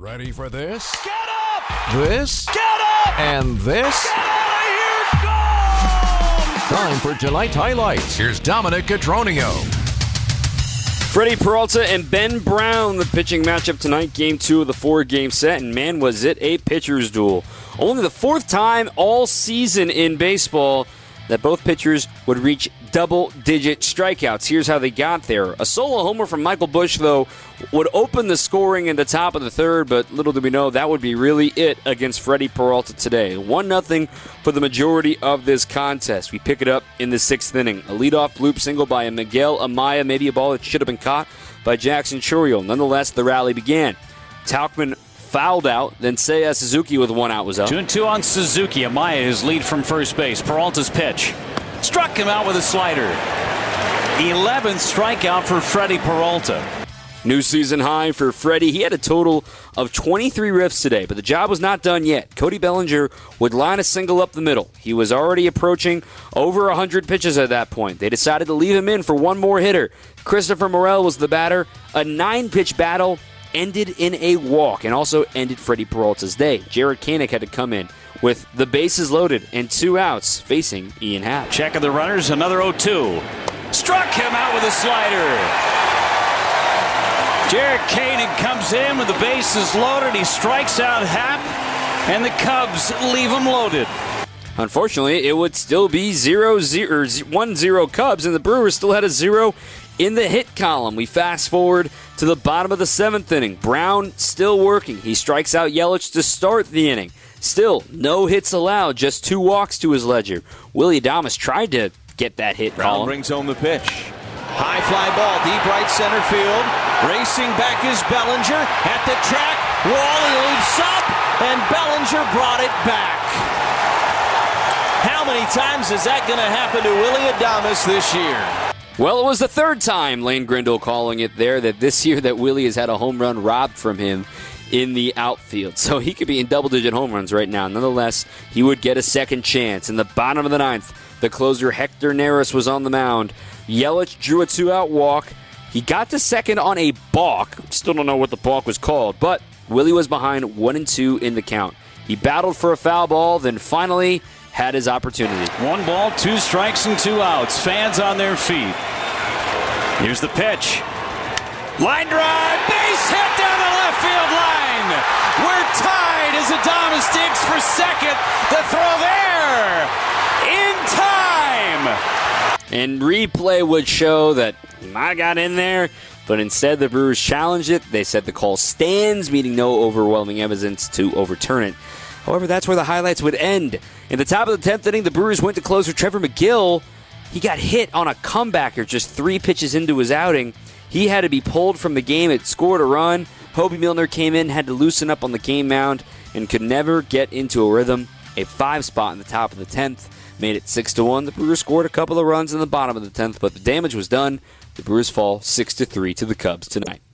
Ready for this? Get up! This? Get up! And this? Get out of here! Go! Time for tonight's highlights. Here's Dominic Cotroneo. Freddie Peralta and Ben Brown, the pitching matchup tonight, Game 2 of the 4-game set, and man, was it a pitcher's duel. Only the fourth time all season in baseball that both pitchers would reach double-digit strikeouts. Here's how they got there. A solo homer from Michael Busch, though, would open the scoring in the top of the third, but little did we know that would be really it against Freddie Peralta today. 1-0 for the majority of this contest. We pick it up in the sixth inning. A leadoff bloop single by Miguel Amaya, maybe a ball that should have been caught by Jackson Chourio. Nonetheless, the rally began. Tauchman fouled out, then Seiya Suzuki with 1 out was up. 2-2 on Suzuki. Amaya his lead from first base. Peralta's pitch. Struck him out with a slider. 11th strikeout for Freddie Peralta. New season high for Freddie. He had a total of 23 riffs today, but the job was not done yet. Cody Bellinger would line a single up the middle. He was already approaching over 100 pitches at that point. They decided to leave him in for one more hitter. Christopher Morel was the batter. A 9-pitch battle ended in a walk and also ended Freddie Peralta's day. Jared Koenig had to come in with the bases loaded and 2 outs facing Ian Happ. Check of the runners, another 0-2. Struck him out with a slider. Jared Koenig comes in with the bases loaded. He strikes out Happ, and the Cubs leave him loaded. Unfortunately, it would still be 1-0 Cubs, and the Brewers still had a 0 in the hit column. We fast forward to the bottom of the 7th inning. Brown still working. He strikes out Yelich to start the inning. Still, no hits allowed, just 2 walks to his ledger. Willie Adames tried to get that hit Brown column. brings home the pitch. High fly ball, deep right center field. Racing back is Bellinger at the track. Wally leaps up, and Bellinger brought it back. How many times is that going to happen to Willie Adames this year? Well, it was the 3rd time, Lane Grindle calling it there, that this year that Willie has had a home run robbed from him in the outfield. So he could be in double-digit home runs right now. Nonetheless, he would get a second chance. In the bottom of the 9th, the closer Hector Neris was on the mound. Yelich drew a 2-out walk. He got to second on a balk. Still don't know what the balk was called, but Willie was behind 1-2 in the count. He battled for a foul ball, then finally had his opportunity. 1 ball, 2 strikes, and 2 outs. Fans on their feet. Here's the pitch. Line drive, base hit down the left field line. We're tied as Adames digs for second. The throw there in time. And replay would show that I got in there, but instead the Brewers challenged it. They said the call stands, meaning no overwhelming evidence to overturn it. However, that's where the highlights would end. In the top of the 10th inning, the Brewers went to closer Trevor McGill. He got hit on a comebacker just 3 pitches into his outing. He had to be pulled from the game. It scored a run. Hobie Milner came in, had to loosen up on the game mound, and could never get into a rhythm. A 5 spot in the top of the 10th made it 6-1. The Brewers scored a couple of runs in the bottom of the 10th, but the damage was done. The Brewers fall 6-3 to the Cubs tonight.